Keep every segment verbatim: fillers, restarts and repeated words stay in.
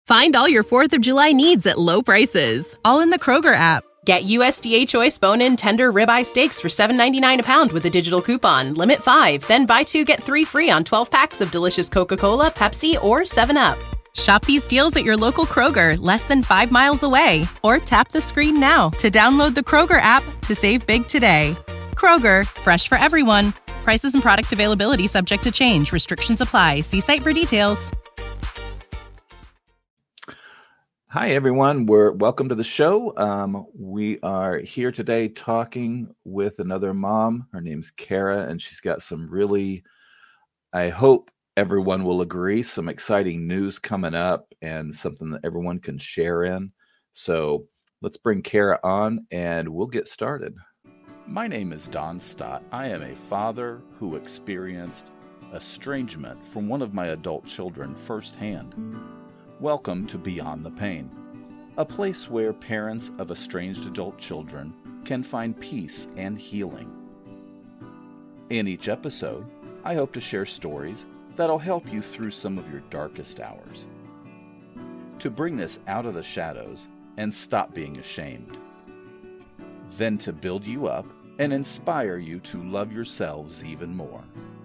Find all your fourth of July needs at low prices, all in the Kroger app. Get U S D A Choice bone-in tender ribeye steaks for seven ninety-nine a pound with a digital coupon. Limit five. Then buy two, get three free on twelve packs of delicious Coca-Cola, Pepsi, or seven up. Shop these deals at your local Kroger, less than five miles away. Or tap the screen now to download the Kroger app to save big today. Kroger, fresh for everyone. Prices and product availability subject to change. Restrictions apply. See site for details. Hi, everyone. We're welcome to the show. Um, we are here today talking with another mom. Her name's Kara, and she's got some really, I hope everyone will agree, some exciting news coming up and something that everyone can share in. So let's bring Kara on and we'll get started. My name is Don Stott. I am a father who experienced estrangement from one of my adult children firsthand. Welcome to Beyond the Pain, a place where parents of estranged adult children can find peace and healing. In each episode, I hope to share stories that'll help you through some of your darkest hours, to bring this out of the shadows and stop being ashamed, then to build you up and inspire you to love yourselves even more.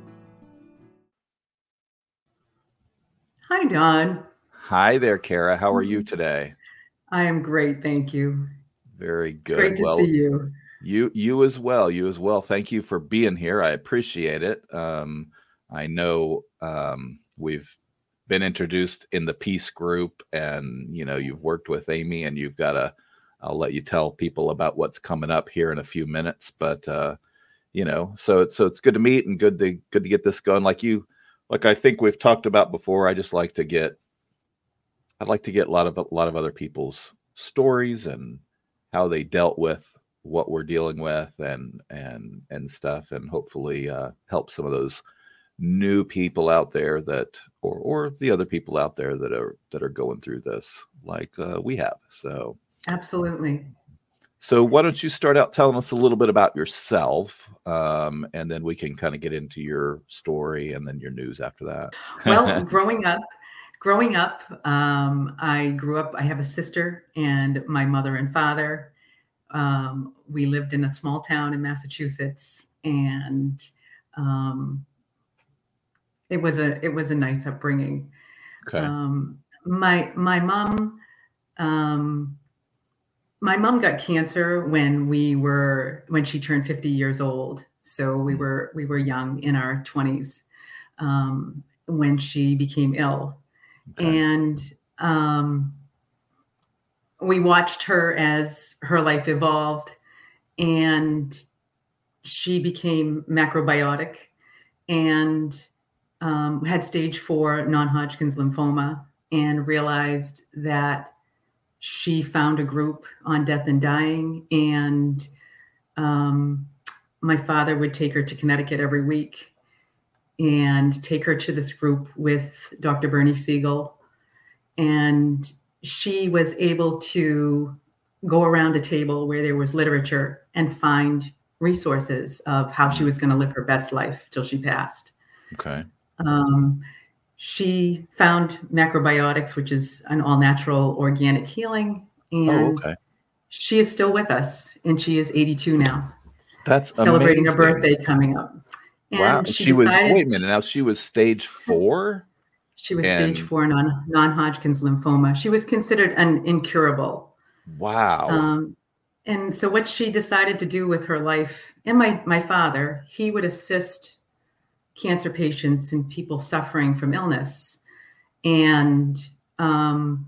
Hi, Don. Hi there, Kara. How are you today? I am great, thank you. Very good. It's great to well, see you. You you as well. You as well. Thank you for being here. I appreciate it. Um, I know um, we've been introduced in the peace group, and you know you've worked with Amy, and you've got a. I'll let you tell people about what's coming up here in a few minutes, but uh, you know, so so it's good to meet and good to good to get this going. Like you, like I think we've talked about before. I just like to get. I'd like to get a lot of a lot of other people's stories and how they dealt with what we're dealing with and and and stuff, and hopefully uh, help some of those new people out there that, or or the other people out there that are that are going through this like uh, we have. So absolutely. So why don't you start out telling us a little bit about yourself, um, and then we can kind of get into your story and then your news after that. Well, growing up. Growing up, um, I grew up, I have a sister and my mother and father. Um, we lived in a small town in Massachusetts, and um, it was a it was a nice upbringing. Okay. Um, my my mom um, my mom got cancer when we were when she turned fifty years old. So we were we were young in our twenties um, when she became ill. Okay. And um, we watched her as her life evolved, and she became macrobiotic and um, had stage four non-Hodgkin's lymphoma, and realized that she found a group on death and dying. And um, my father would take her to Connecticut every week and take her to this group with Doctor Bernie Siegel. And she was able to go around a table where there was literature and find resources of how she was going to live her best life till she passed. Okay. Um, she found macrobiotics, which is an all-natural organic healing. And oh, okay. She is still with us, and she is eighty-two now. That's celebrating amazing. Her birthday coming up. And wow. she, she was, decided, wait a minute. Now she was stage four? She was and, stage four non, non-Hodgkin's lymphoma. She was considered an incurable. Wow. Um, and so what she decided to do with her life, and my, my father, he would assist cancer patients and people suffering from illness. And um,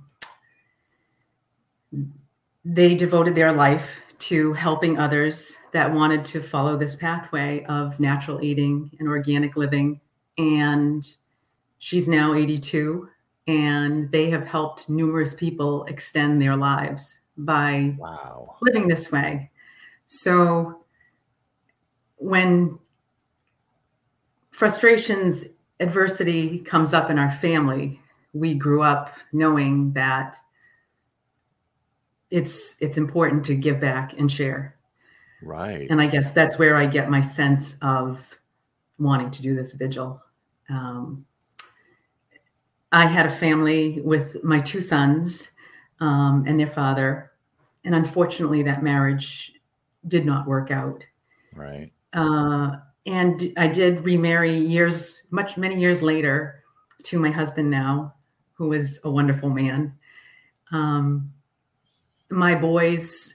they devoted their life to helping others that wanted to follow this pathway of natural eating and organic living. And she's now eighty-two, and they have helped numerous people extend their lives by wow. living this way. So when frustrations, adversity comes up in our family, we grew up knowing that it's it's important to give back and share. Right. And I guess that's where I get my sense of wanting to do this vigil. Um, I had a family with my two sons um, and their father. And unfortunately, that marriage did not work out. Right. Uh, and I did remarry years, much, many years later to my husband now, who is a wonderful man. Um, my boys,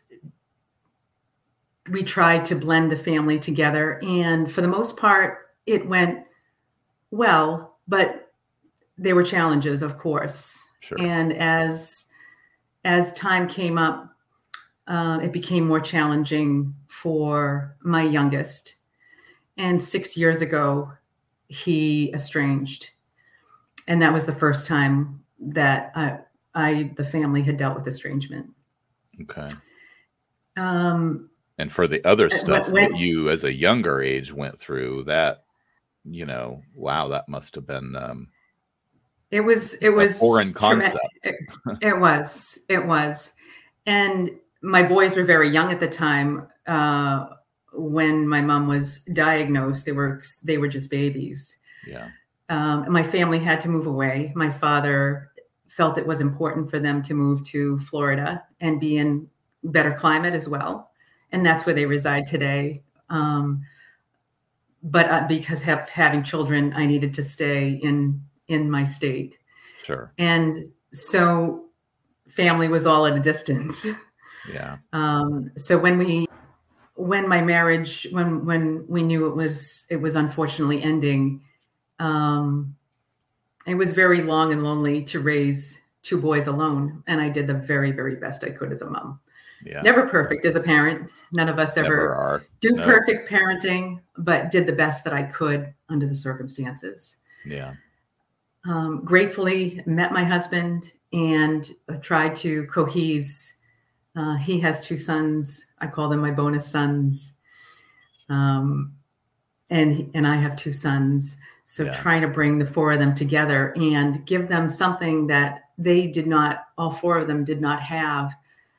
we tried to blend a family together. And for the most part, it went well, but there were challenges, of course. Sure. And as, as time came up, uh, it became more challenging for my youngest. And six years ago, he estranged. And that was the first time that I, I the family had dealt with estrangement. Okay. Um, and for the other stuff when, that you as a younger age went through, that, you know, wow, that must have been um, it was it was a foreign concept. It, it was it was, and my boys were very young at the time uh, when my mom was diagnosed. They were they were just babies. Yeah. Um, and my family had to move away. My father felt it was important for them to move to Florida and be in better climate as well. And that's where they reside today. Um, but uh, because have, having children, I needed to stay in, in my state. Sure. And so family was all at a distance. Yeah. Um, so when we, when my marriage, when, when we knew it was, it was unfortunately ending, Um, it was very long and lonely to raise two boys alone. And I did the very, very best I could as a mom. Yeah. Never perfect as a parent. None of us ever Never are. do No. perfect parenting, but did the best that I could under the circumstances. Yeah. Um, gratefully met my husband and tried to cohese. Uh, he has two sons. I call them my bonus sons. Um, and, and I have two sons. So Yeah. trying to bring the four of them together and give them something that they did not, all four of them did not have,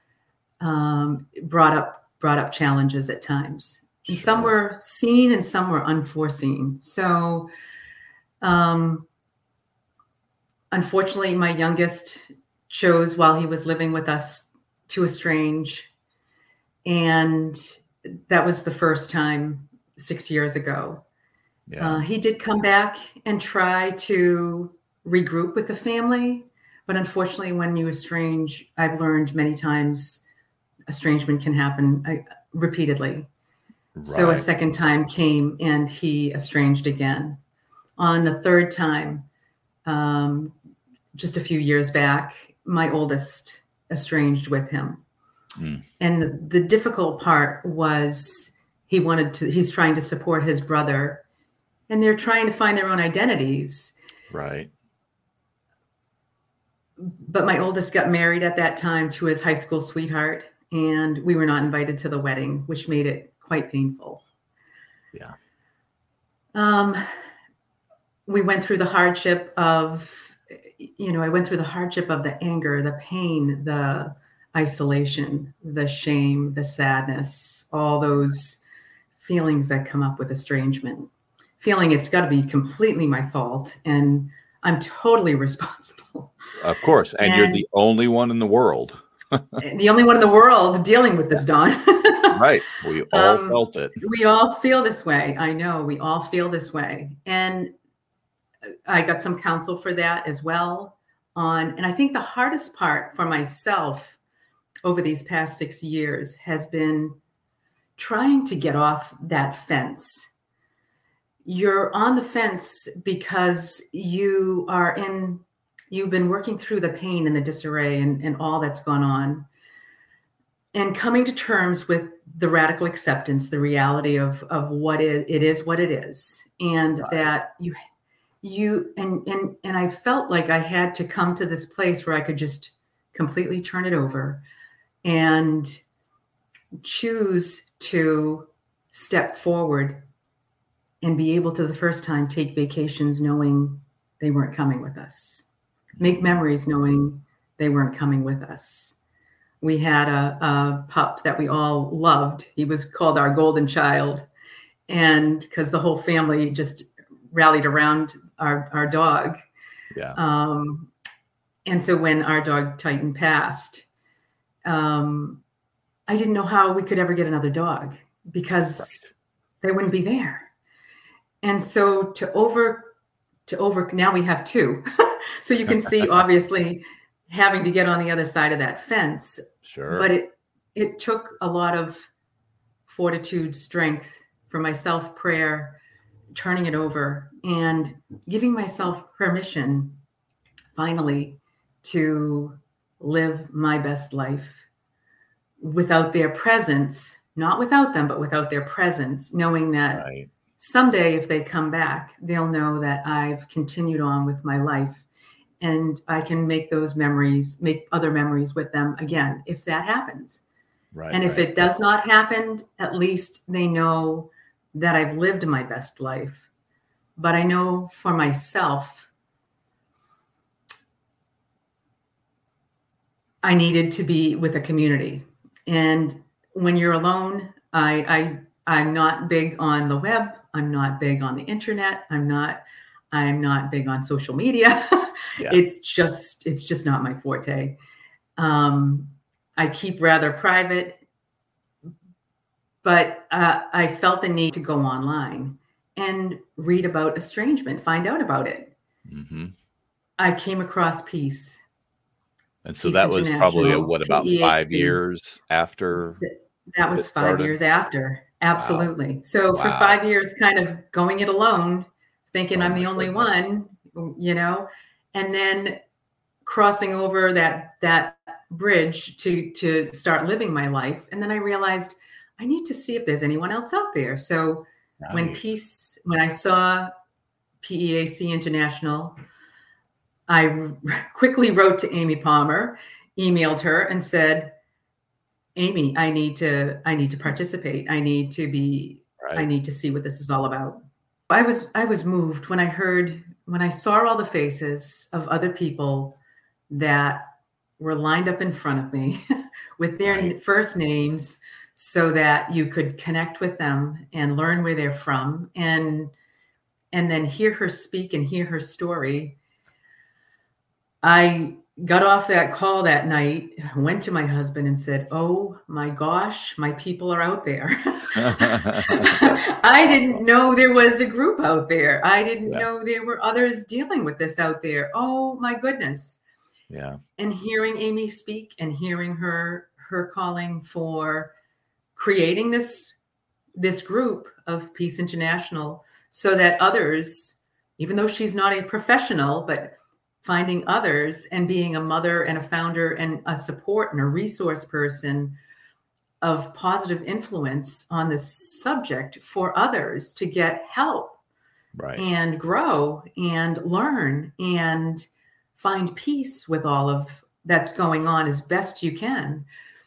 um, brought up, brought up challenges at times. And Sure. some were seen and some were unforeseen. So, um, unfortunately, my youngest chose while he was living with us to estrange. And that was the first time six years ago. Yeah. Uh, he did come back and try to regroup with the family. But unfortunately, when you estrange, I've learned many times estrangement can happen uh, repeatedly. Right. So a second time came and he estranged again. On the third time, um, just a few years back, my oldest estranged with him. Mm. And the, the difficult part was he wanted to, he's trying to support his brother. And they're trying to find their own identities. Right. But my oldest got married at that time to his high school sweetheart, and we were not invited to the wedding, which made it quite painful. Yeah. Um, we went through the hardship of, you know, I went through the hardship of the anger, the pain, the isolation, the shame, the sadness, all those feelings that come up with estrangement. Feeling it's got to be completely my fault and I'm totally responsible. Of course. And, and you're the only one in the world. The only one in the world dealing with this, Don. Right. We all um, felt it. We all feel this way. I know we all feel this way. And I got some counsel for that as well. On, and I think the hardest part for myself over these past six years has been trying to get off that fence. You're on the fence because you are in, you've been working through the pain and the disarray and, and all that's gone on. And coming to terms with the radical acceptance, the reality of, of what is, it is what it is. And right. that you, you, and, and, and I felt like I had to come to this place where I could just completely turn it over and choose to step forward and be able to the first time take vacations knowing they weren't coming with us. Make memories knowing they weren't coming with us. We had a, a pup that we all loved. He was called our golden child. And because the whole family just rallied around our, our dog. Yeah. Um, and so when our dog Titan passed, um, I didn't know how we could ever get another dog because Right. they wouldn't be there. And so to over, to over, now we have two. So you can see, obviously, having to get on the other side of that fence. Sure. But it, it took a lot of fortitude, strength for myself, prayer, turning it over and giving myself permission finally to live my best life without their presence, not without them, but without their presence, knowing that Right. someday if they come back, they'll know that I've continued on with my life and I can make those memories, make other memories with them again, if that happens. Right. And if right. it does not happen, at least they know that I've lived my best life. But I know for myself, I needed to be with a community. And when you're alone, I, I, I'm not big on the web. I'm not big on the internet. I'm not, I'm not big on social media. Yeah. It's just, it's just not my forte. Um, I keep rather private, but uh, I felt the need to go online and read about estrangement, find out about it. Mm-hmm. I came across Peace. And so Peace that was probably a, International, what, about P E A five C. years after That was it five started? years after. Absolutely. So for Wow. five years, kind of going it alone, thinking Oh I'm my the only goodness. one, you know, and then crossing over that that bridge to to start living my life. And then I realized I need to see if there's anyone else out there. So when Right. Peace, when I saw P E A C International, I quickly wrote to Amy Palmer, emailed her and said, Amy, I need to, I need to participate. I need to be, I Right. need to see what this is all about. I was, I was moved when I heard, when I saw all the faces of other people that were lined up in front of me with their Right. first names so that you could connect with them and learn where they're from and, and then hear her speak and hear her story. I got off that call that night, went to my husband and said, oh my gosh, my people are out there. I didn't know there was a group out there. I didn't Yeah. know there were others dealing with this out there. Oh my goodness. Yeah. And hearing Amy speak and hearing her, her calling for creating this, this group of Peace International so that others, even though she's not a professional, but finding others and being a mother and a founder and a support and a resource person of positive influence on this subject for others to get help Right. and grow and learn and find peace with all of that's going on as best you can.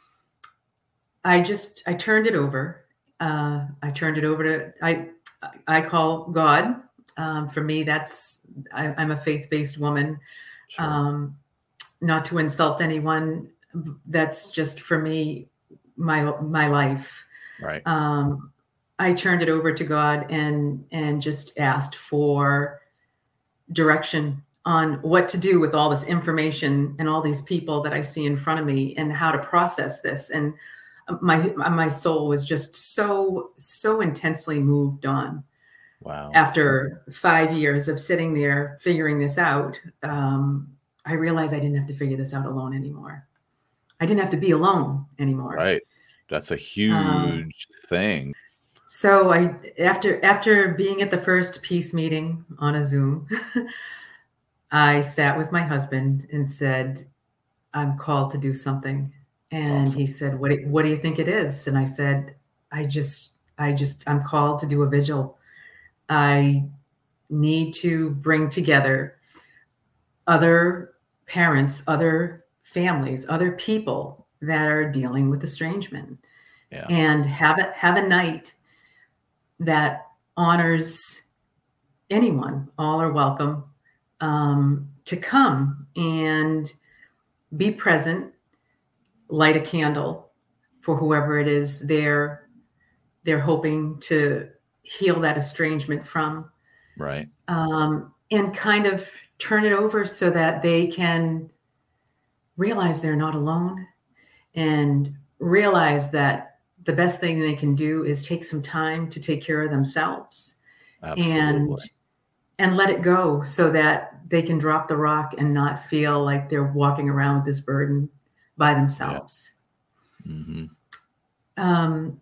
I just, I turned it over. Uh, I turned it over to, I, I call God. Um, for me, that's, I, I'm a faith-based woman. Sure. Um, not to insult anyone. That's just for me, my, my life. Right. Um, I turned it over to God and, and just asked for direction on what to do with all this information and all these people that I see in front of me and how to process this. And my, my soul was just so, so intensely moved on. Wow. After five years of sitting there figuring this out, um, I realized I didn't have to figure this out alone anymore. I didn't have to be alone anymore. Right. That's a huge um, thing. So I, after after being at the first Peace meeting on a Zoom, I sat with my husband and said, "I'm called to do something." And awesome. He said, "What? What do you think it is?" And I said, "I just, I just, I'm called to do a vigil. I need to bring together other parents, other families, other people that are dealing with estrangement, yeah. and have it have a night that honors anyone. All are welcome um, to come and be present, light a candle for whoever it is they're they're hoping to heal that estrangement from. Right. Um, and kind of turn it over so that they can realize they're not alone and realize that the best thing they can do is take some time to take care of themselves. Absolutely. and and let it go so that they can drop the rock and not feel like they're walking around with this burden by themselves. Yeah. Mm-hmm. Um,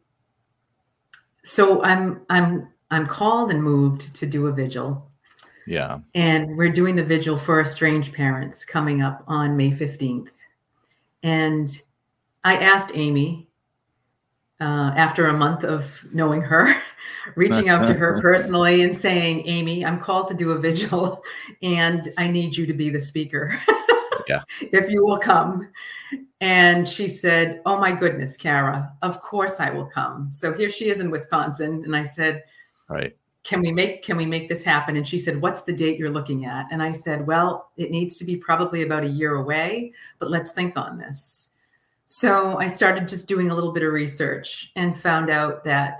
so I'm, I'm, I'm called and moved to do a vigil. Yeah. And we're doing the vigil for estranged parents coming up on May fifteenth. And I asked Amy, uh, after a month of knowing her, reaching out to her personally and saying, Amy, I'm called to do a vigil and I need you to be the speaker. Yeah. If you will come. And she said, oh my goodness, Kara, of course I will come. So here she is in Wisconsin. And I said, right. Can we make, can we make this happen? And she said, what's the date you're looking at? And I said, well, it needs to be probably about a year away, but let's think on this. So I started just doing a little bit of research and found out that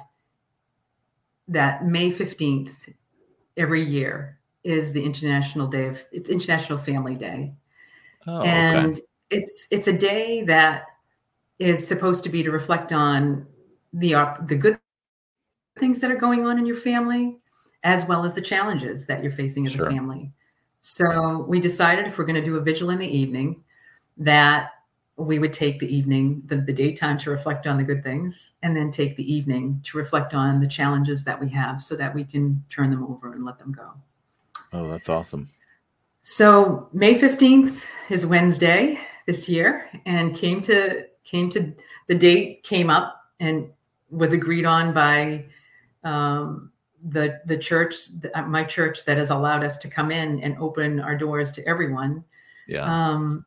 that May fifteenth every year is the International Day of, it's International Family Day. Oh, and okay. it's, it's a day that is supposed to be to reflect on the, the good things that are going on in your family, as well as the challenges that you're facing as Sure. a family. So we decided if we're going to do a vigil in the evening, that we would take the evening, the, the daytime to reflect on the good things, and then take the evening to reflect on the challenges that we have so that we can turn them over and let them go. Oh, that's awesome. So May fifteenth is Wednesday this year, and came to, came to, the date came up and was agreed on by um, the, the church, my church that has allowed us to come in and open our doors to everyone. Yeah. Um,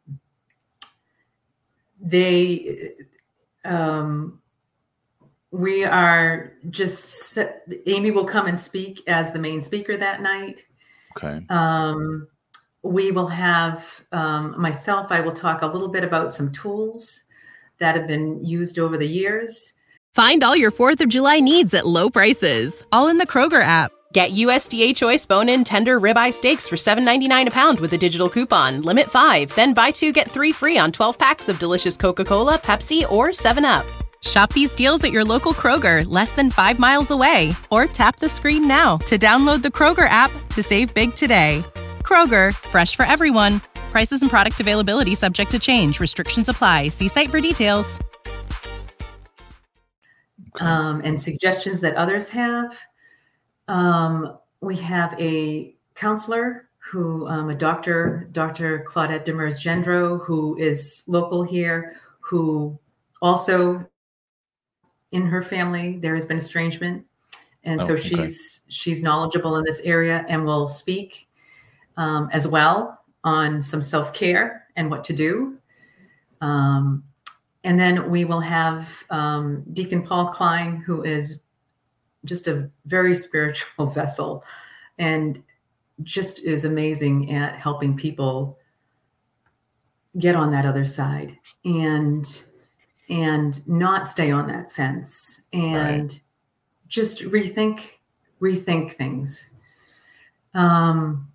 they, um, we are just, Amy will come and speak as the main speaker that night. Okay. Um, we will have, um, myself, I will talk a little bit about some tools that have been used over the years. Find all your fourth of July needs at low prices, all in the Kroger app. Get U S D A Choice bone-in tender ribeye steaks for seven ninety-nine a pound with a digital coupon. Limit five, then buy two, get three free on twelve packs of delicious Coca-Cola, Pepsi, or seven up. Shop these deals at your local Kroger, less than five miles away. Or tap the screen now to download the Kroger app to save big today. Kroger, fresh for everyone. Prices and product availability subject to change. Restrictions apply. See site for details. Um, and suggestions that others have. Um, we have a counselor who, um, a doctor, Doctor Claudette Demers Gendro, who is local here, who also in her family, there has been estrangement. And Oh, so okay. she's, she's knowledgeable in this area and will speak um, as well on some self-care and what to do. Um, And then we will have um, Deacon Paul Klein, who is just a very spiritual vessel and just is amazing at helping people get on that other side and and not stay on that fence and Right. just rethink rethink things. Um,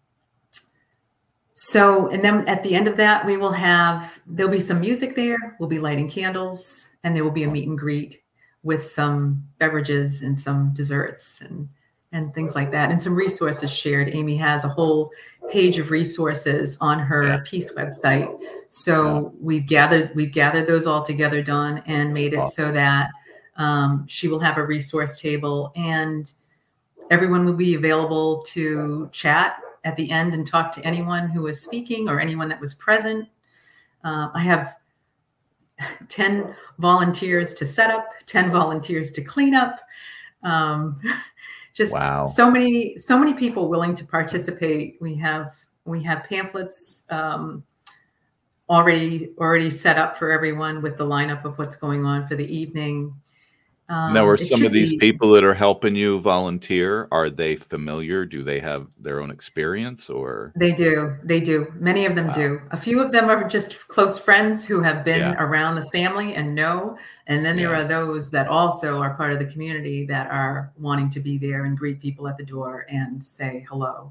So, and then at the end of that, we will have, there'll be some music there. We'll be lighting candles, and there will be a meet and greet with some beverages and some desserts and, and things like that. And some resources shared. Amy has a whole page of resources on her Yeah. Peace website. So we've gathered, we've gathered those all together, Dawn, and made it Awesome. so that um, she will have a resource table and everyone will be available to chat at the end and talk to anyone who was speaking or anyone that was present. Uh, I have ten volunteers to set up, ten volunteers to clean up. Um, just Wow. so many, so many people willing to participate. We have, we have pamphlets um, already, already set up for everyone with the lineup of what's going on for the evening. Um, Now, are it some should of these be- people that are helping you volunteer, are they familiar? Do they have their own experience or? They do. They do. Many of them Wow. do. A few of them are just close friends who have been Yeah. around the family and know. And then there Yeah. are those that also are part of the community that are wanting to be there and greet people at the door and say hello.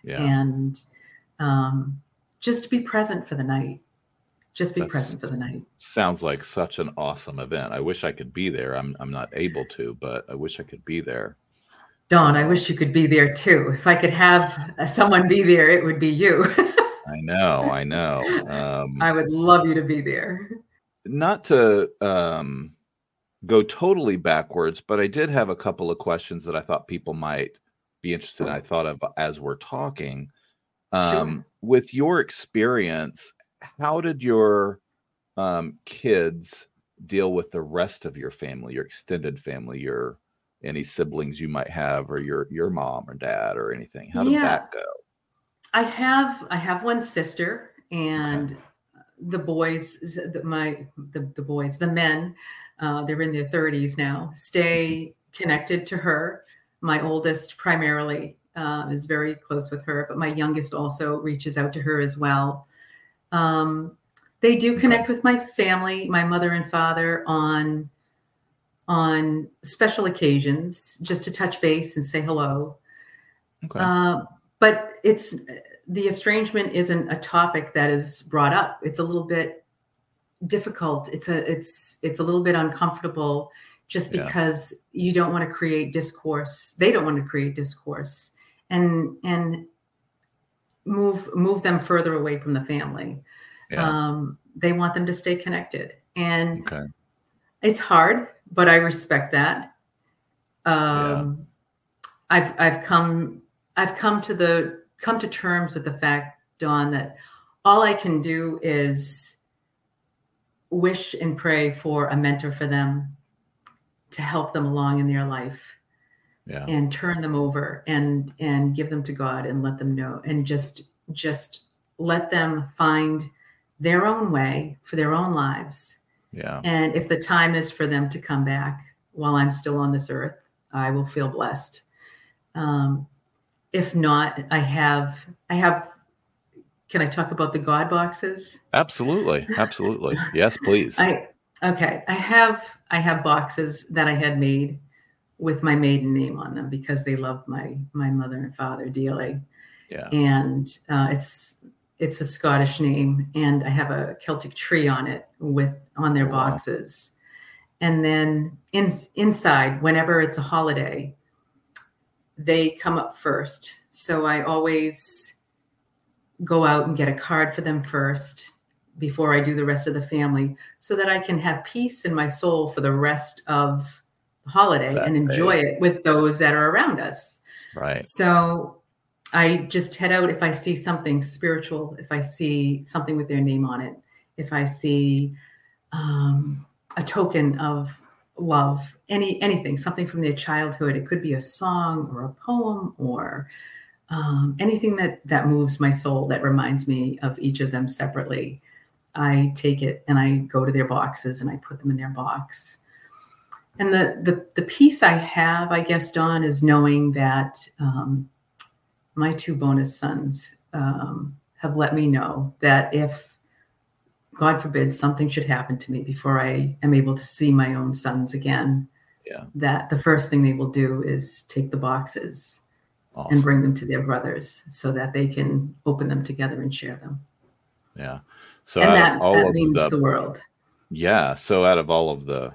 Yeah. and um, just to be present for the night. Just be That's, present for the night. Sounds like such an awesome event. I wish I could be there. I'm I'm not able to, but I wish I could be there. Dawn, So, I wish you could be there too. If I could have someone be there, it would be you. I know, I know. Um, I would love you to be there. Not to um, go totally backwards, but I did have a couple of questions that I thought people might be interested in. I thought of as we're talking. Um, Sure. With your experience, how did your um, kids deal with the rest of your family, your extended family, your any siblings you might have, or your your mom or dad or anything? How did Yeah. that go? I have I have one sister, and Okay. the boys, the, my the, the boys, the men, uh, they're in their thirties now, stay connected to her. My oldest primarily uh, is very close with her, but my youngest also reaches out to her as well. Um, they do connect Okay. with my family, my mother and father, on on special occasions, just to touch base and say hello. Okay. Uh, but it's the estrangement isn't a topic that is brought up. It's a little bit difficult. It's a it's it's a little bit uncomfortable, just Yeah. because you don't want to create discourse. They don't want to create discourse and and move move them further away from the family. Yeah. Um, they want them to stay connected, and Okay. it's hard, but I respect that. Yeah. Um, I've I've come I've come to the come to terms with the fact, Dawn, that all I can do is wish and pray for a mentor for them to help them along in their life, Yeah. and turn them over and and give them to God and let them know, and just just let them find their own way for their own lives. Yeah. And if the time is for them to come back while I'm still on this earth, I will feel blessed. Um, if not, I have, I have, can I talk about the God boxes? Absolutely. Absolutely. Yes, please. I, okay. I have, I have boxes that I had made with my maiden name on them because they loved my, my mother and father dearly. Yeah. And uh, it's, it's a Scottish name, and I have a Celtic tree on it with, on their Oh, wow. boxes. And then in, inside, whenever it's a holiday, they come up first. So I always go out and get a card for them first before I do the rest of the family, so that I can have peace in my soul for the rest of the holiday That and enjoy day. it with those that are around us. Right. So I just head out if I see something spiritual, if I see something with their name on it, if I see um, a token of love, any anything, something from their childhood. It could be a song or a poem or um, anything that that moves my soul, that reminds me of each of them separately. I take it and I go to their boxes and I put them in their box. And the the the peace I have, I guess, Dawn, is knowing that um, my two bonus sons um, have let me know that if, God forbid, something should happen to me before I am able to see my own sons again, Yeah. that the first thing they will do is take the boxes Awesome. and bring them to their brothers so that they can open them together and share them. Yeah. So And out that, of all that of means the, the world. yeah. So out of all of the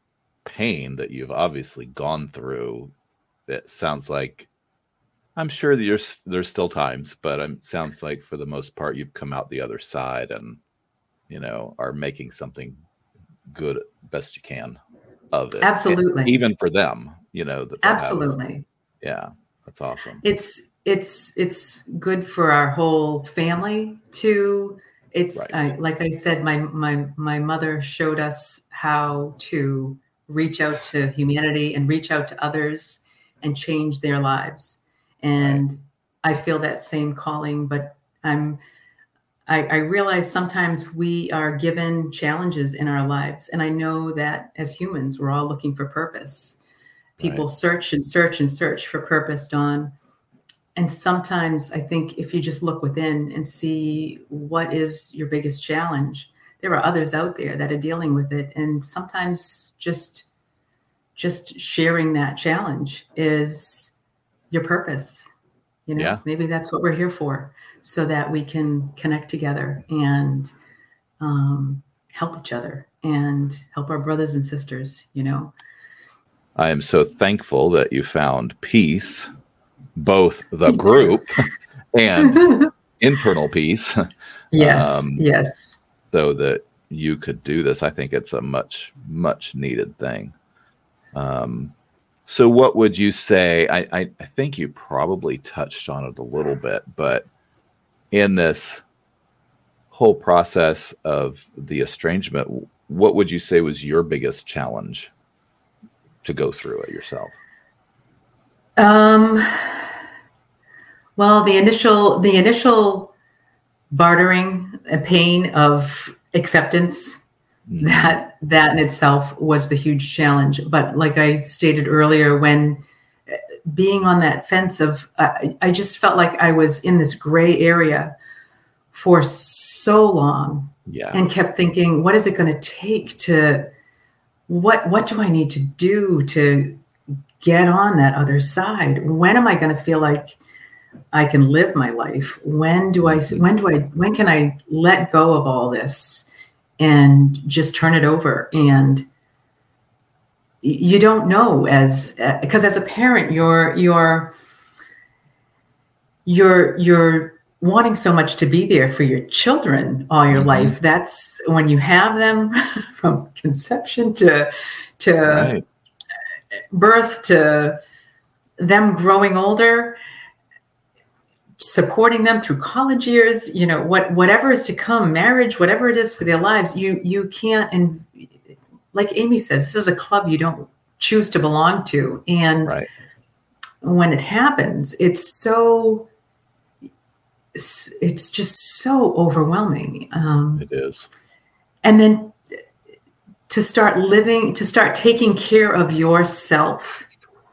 pain that you've obviously gone through, it sounds like, I'm sure that you're, there's still times, but it sounds like for the most part, you've come out the other side and, you know, are making something good best you can of it. Absolutely. Even for them, you know, that Absolutely. Yeah. That's awesome. It's, it's, it's good for our whole family too. It's Right. I, like I said, my, my, my mother showed us how to reach out to humanity and reach out to others and change their lives. And right. I feel that same calling, but I'm, I, I realize sometimes we are given challenges in our lives. And I know that as humans, we're all looking for purpose. People right. search and search and search for purpose, Dawn. And sometimes I think if you just look within and see what is your biggest challenge, there are others out there that are dealing with it. And sometimes just, just sharing that challenge is your purpose. You know, Yeah. maybe that's what we're here for, so that we can connect together and um, help each other and help our brothers and sisters, you know. I am so thankful that you found peace, both the group and internal peace. Yes, um, yes. So that you could do this. I think it's a much, much needed thing. Um, so what would you say? I, I, I think you probably touched on it a little bit, but in this whole process of the estrangement, what would you say was your biggest challenge to go through it yourself? Um, well, the initial, the initial bartering and pain of acceptance, mm-hmm. that, that in itself was the huge challenge. But like I stated earlier, when being on that fence of, uh, I just felt like I was in this gray area for so long, yeah. and kept thinking, what is it going to take to, what, what do I need to do to get on that other side? When am I going to feel like I can live my life? When do I, when do I, when can I let go of all this and just turn it over? And you don't know, as, because as a parent, you're, you're, you're, you're wanting so much to be there for your children all your mm-hmm. life. That's when you have them from conception to, to right. birth, to them growing older, supporting them through college years, you know, what, whatever is to come, marriage, whatever it is for their lives, you, you can't. And like Amy says, this is a club you don't choose to belong to. And right. when it happens, it's so, it's just so overwhelming. Um, it is. And then to start living, to start taking care of yourself,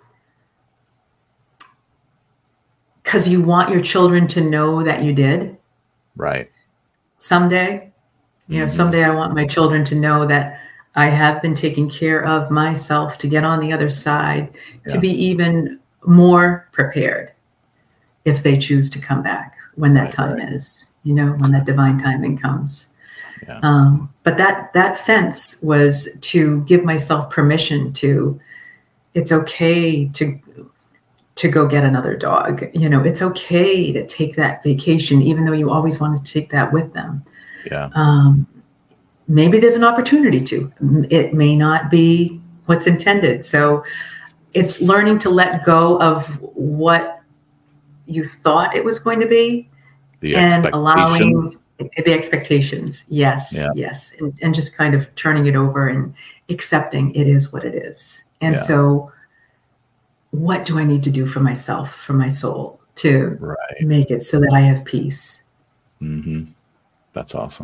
because you want your children to know that you did. Right. Someday, you know, mm-hmm. someday I want my children to know that I have been taking care of myself to get on the other side, yeah. to be even more prepared if they choose to come back when that right, time right. is, you know, when that divine timing comes. Yeah. Um, but that, that fence was to give myself permission to, it's okay to, to go get another dog. You know, it's okay to take that vacation, even though you always wanted to take that with them. Yeah. Um, maybe there's an opportunity to, it may not be what's intended. So it's learning to let go of what you thought it was going to be, the and allowing the expectations. Yes. Yeah. Yes. And, and just kind of turning it over and accepting it is what it is. And yeah. so what do I need to do for myself, for my soul, to right. make it so that I have peace? Mm-hmm. That's awesome.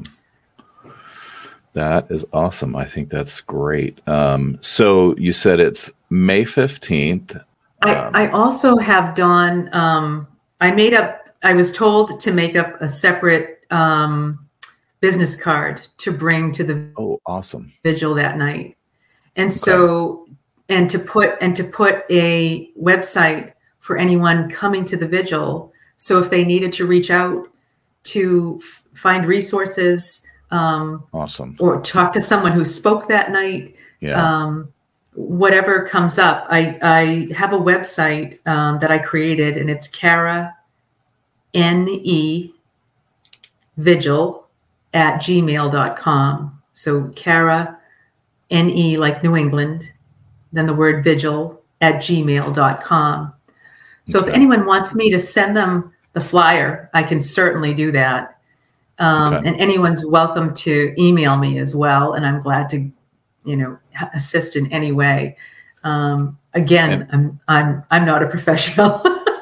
That is awesome. I think that's great. Um, so you said it's May fifteenth. I, um, I also have done, um, I made up, I was told to make up a separate um, business card to bring to the oh, awesome. vigil that night. And okay. so, and to put, and to put a website for anyone coming to the vigil. So if they needed to reach out to f- find resources, um, awesome. or talk to someone who spoke that night, yeah. um, whatever comes up, I, I have a website um, that I created, and it's Cara N E Vigil at gmail dot com. So Cara N E like New England, then the word vigil at gmail dot com. So okay. if anyone wants me to send them the flyer, I can certainly do that. Um, okay. And anyone's welcome to email me as well. And I'm glad to, you know, assist in any way. Um, again, yeah. I'm, I'm, I'm not a professional.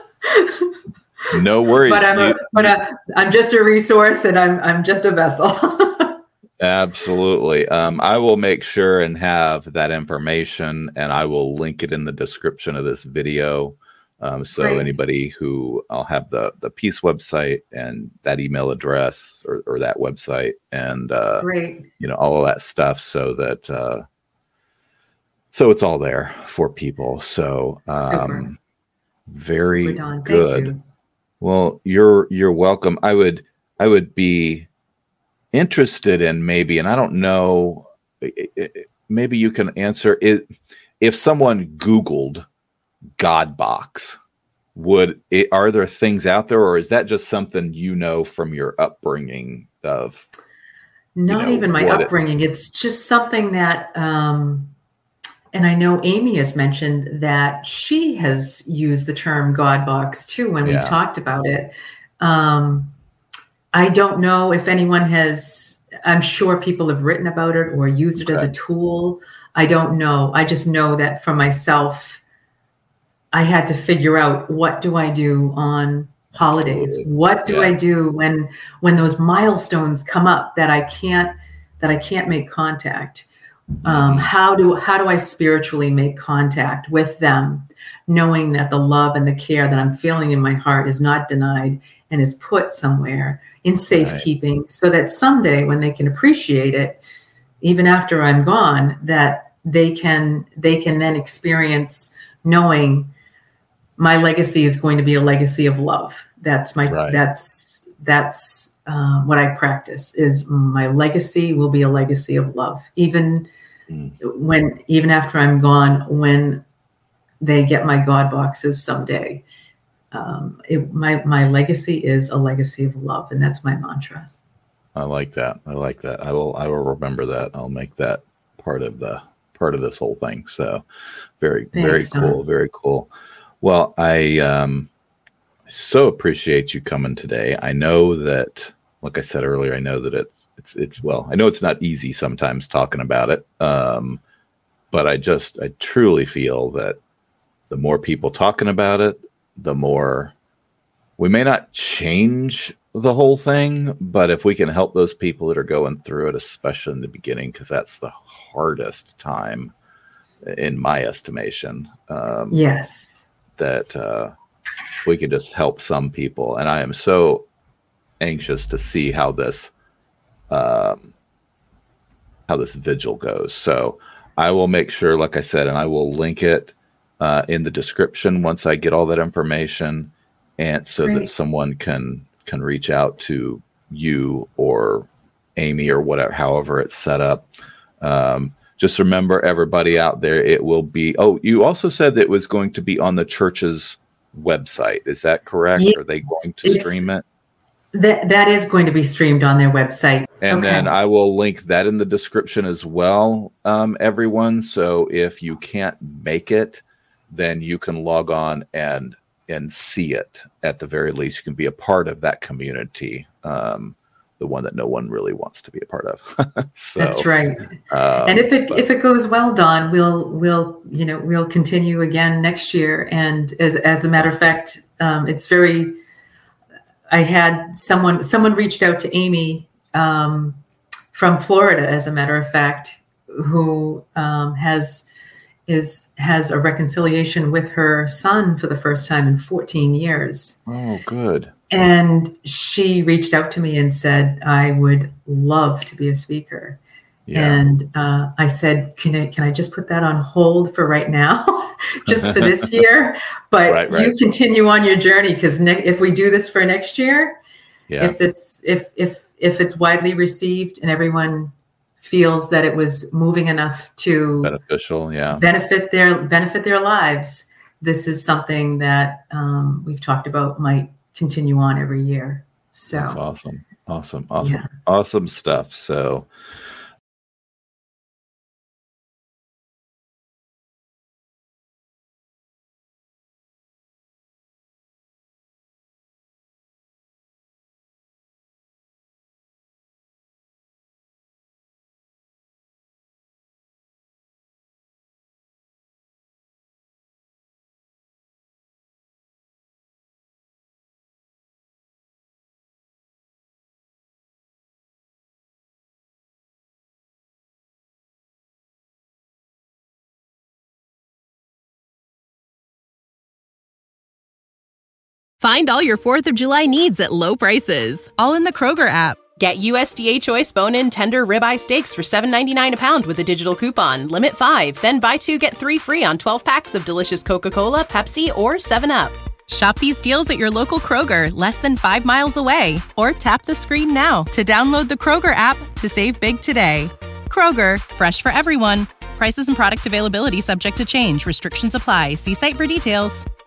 No worries. But I'm, a, you, but a, I'm just a resource, and I'm, I'm just a vessel. Absolutely. Um, I will make sure and have that information, and I will link it in the description of this video. Um, so Great. Anybody who, I'll have the, the Peace website and that email address or, or that website and, uh, Great. you know, all of that stuff, so that, uh, so it's all there for people. So, um, very Super, good. Well, you're you're welcome. I would I would be interested in maybe, and I don't know, maybe you can answer it. If someone Googled God Box, would it, are there things out there, or is that just something you know from your upbringing of? Not you know, even my what upbringing. It, it's just something that, um, and I know Amy has mentioned that she has used the term God Box too when Yeah. we've talked about it. Um, I don't know if anyone has, I'm sure people have written about it or used it Okay. as a tool. I don't know. I just know that for myself, I had to figure out, what do I do on holidays? Absolutely. What do Yeah. I do when when those milestones come up that I can't that I can't make contact? Um, Mhm. how do how do I spiritually make contact with them, knowing that the love and the care that I'm feeling in my heart is not denied and is put somewhere in safekeeping, right, so that someday when they can appreciate it, even after I'm gone, that they can they can then experience knowing my legacy is going to be a legacy of love. That's my Right. that's that's uh, what I practice. Is my legacy will be a legacy of love, even Mm. when even after I'm gone. When they get my God boxes someday, um, it, my my legacy is a legacy of love, and that's my mantra. I like that. I like that. I will. I will remember that. I'll make that part of the part of this whole thing. So, very, Thanks, very cool. Don. Very cool. Well, I um, so appreciate you coming today. I know that, like I said earlier, I know that it, it's it's well, I know it's not easy sometimes talking about it, um, but I just I truly feel that the more people talking about it, the more we may not change the whole thing, but if we can help those people that are going through it, especially in the beginning, because that's the hardest time, in my estimation. Um, Yes. that uh, we could just help some people. And I am so anxious to see how this um, how this vigil goes. So I will make sure, like I said, and I will link it uh, in the description once I get all that information, and so Great. that someone can can reach out to you or Amy or whatever, however it's set up. Um, Just remember, everybody out there, it will be. Oh, you also said that it was going to be on the church's website. Is that correct? Yes, Are they going to stream it? That that is going to be streamed on their website. And Okay. then I will link that in the description as well, um, everyone. So if you can't make it, then you can log on and and see it. At the very least, you can be a part of that community. Um, the one that no one really wants to be a part of. So, that's right. Um, And if it but, if it goes well, Don, we'll we'll you know we'll continue again next year. And as as a matter of fact, um, it's very. I had someone someone reached out to Amy um, from Florida, as a matter of fact, who um, has is has a reconciliation with her son for the first time in fourteen years. oh, good. And she reached out to me and said, I would love to be a speaker. Yeah. And uh, I said, can I, can I just put that on hold for right now, just for this year? But Right, right. you continue on your journey, because ne- if we do this for next year, Yeah. if this, if, if, if it's widely received and everyone feels that it was moving enough to Beneficial. Yeah. benefit their, benefit their lives, this is something that um, we've talked about might continue on every year. So That's awesome. Awesome. Awesome. Yeah. Awesome stuff. So Find all your fourth of July needs at low prices, all in the Kroger app. Get U S D A Choice bone-in tender ribeye steaks for seven ninety-nine a pound with a digital coupon. Limit five, then buy two, get three free on twelve packs of delicious Coca-Cola, Pepsi, or seven up. Shop these deals at your local Kroger, less than five miles away. Or tap the screen now to download the Kroger app to save big today. Kroger, fresh for everyone. Prices and product availability subject to change. Restrictions apply. See site for details.